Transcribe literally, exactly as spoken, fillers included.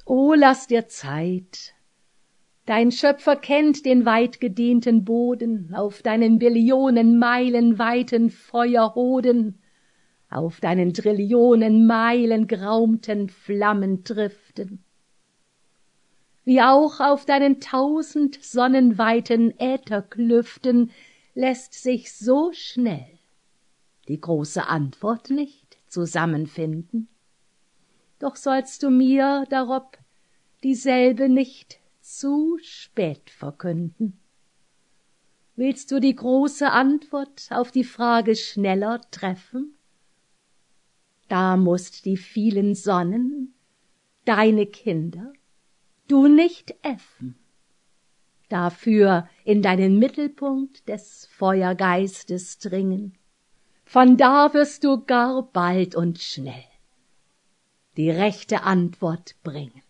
O, lass dir Zeit. Dein Schöpfer kennt den weitgedehnten Boden auf deinen Billionen Meilen weiten Feuerhoden, auf deinen Trillionen Meilen graumten Flammentriften, wie auch auf deinen tausend sonnenweiten Ätherklüften lässt sich so schnell die große Antwort nicht zusammenfinden. Doch sollst du mir darob dieselbe nicht zu spät verkünden. Willst du die große Antwort auf die Frage schneller treffen? Da mußt die vielen Sonnen, deine Kinder, du nicht äffen. Dafür in deinen Mittelpunkt des Feuergeistes dringen. Von da wirst du gar bald und schnell die rechte Antwort bringen.